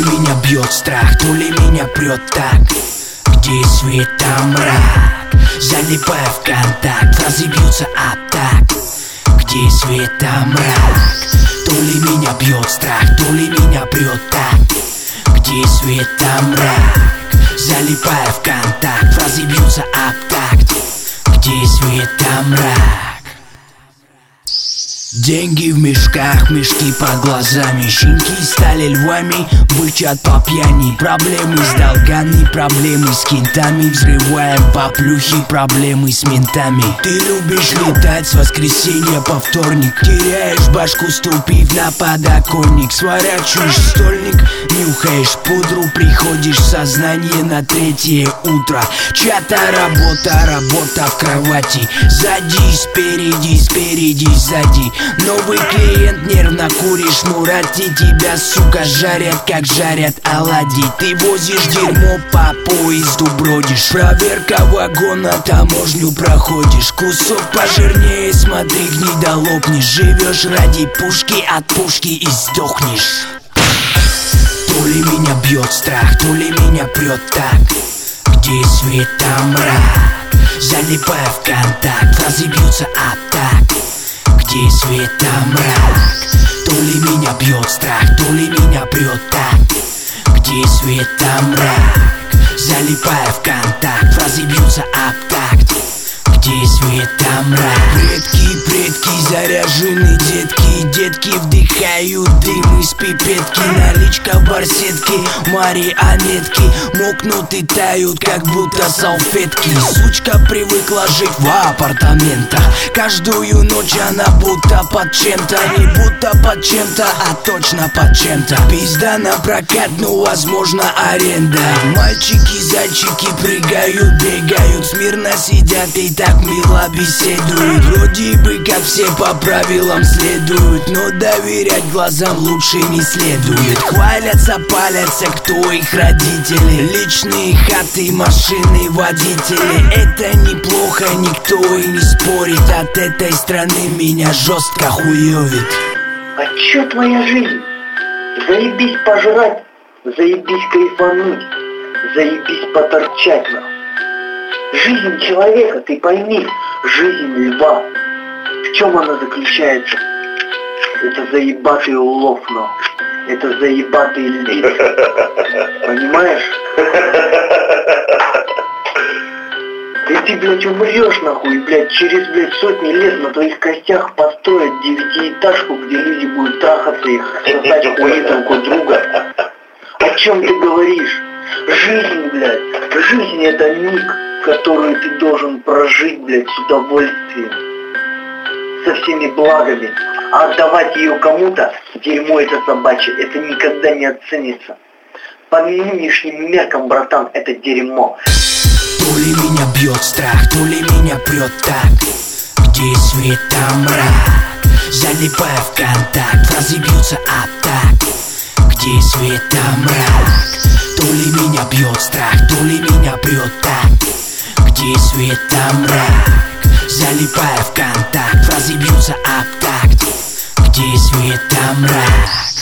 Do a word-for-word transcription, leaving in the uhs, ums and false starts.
меня бьет страх, то ли меня прет так. Где свет, там мрак. Залипая в контакт, фразы бьются об такт. Где свет, там мрак. То ли меня бьет страх, то ли меня прет так. Где свет, там мрак. Залипая в контакт, фразы бьются об такт. Где свет, там мрак. Деньги в мешках, мешки под глазами. Щенки стали львами, бычат по пьяни. Проблемы с долгами, проблемы с кентами. Взрываем по плюхе, проблемы с ментами. Ты любишь летать с воскресенья по вторник. Теряешь башку, ступив на подоконник. Сворачиваешь стольник, нюхаешь пудру. Приходишь в сознание на третье утро. Чья-то работа, работа в кровати. Сзади, спереди, спереди, сзади. Новый клиент, нервно куришь Мурати. Тебя, сука, жарят, как жарят оладьи. Ты возишь дерьмо, по поезду бродишь. Проверка вагона, таможню проходишь. Кусок пожирнее, смотри, гнида лопнешь. Живешь ради пушки, от пушки и сдохнешь. То ли меня бьет страх, то ли меня прет так. Где свет, там мрак. Залипая в контакт, фразы бьются об такт. Где свет, там мрак. То ли меня бьет страх, то ли меня прет так. Где свет, там мрак. Залипая в контакт, фразы бьются об такт. Где свет, там мрак. Предки, предки, заряжены детки. Детки вдыхают дым из пипетки. Наличка в барсетке, марионетки. Мокнут и тают, как будто салфетки. Сучка привыкла жить в апартаментах. Каждую ночь она будто под чем-то. Не будто под чем-то, а точно под чем-то. Пизда на прокат, ну возможно аренда. Мальчики, зайчики прыгают, бегают. Смирно сидят и так мило беседуют. Вроде бы как все по правилам следуют, но доверять глазам лучше не следует. Хвалятся, палятся, кто их родители. Личные хаты, машины, водители. Это неплохо, никто и не спорит. От этой страны меня жестко хуёвит. А чё твоя жизнь? Заебись пожрать, заебись кайфануть, заебись поторчать нахуй. Жизнь человека, ты пойми, жизнь льва, в чем она заключается? Это заебатый улов, но это заебатый львиц. Понимаешь? Ты, ты, блядь, умрешь, нахуй, и, блядь, через, блядь, сотни лет на твоих костях построят девятиэтажку, где люди будут трахаться и сосать хуи друг у друга. О чем ты говоришь? Жизнь, блядь, жизнь это миг, которую ты должен прожить, блядь, с удовольствием, со всеми благами. А отдавать ее кому-то, дерьмо это собачье, это никогда не оценится. По нынешним меркам, братан, это дерьмо. То ли меня бьет страх, то ли меня прет так. Где свет, там мрак. Залипая в контакт, фразы бьются об такт. Где свет, там мрак. То ли меня бьет страх, то ли меня прет так. Где свет, там мрак. Залипая в контакт, фразы бьются об такт. Где свет, там мрак.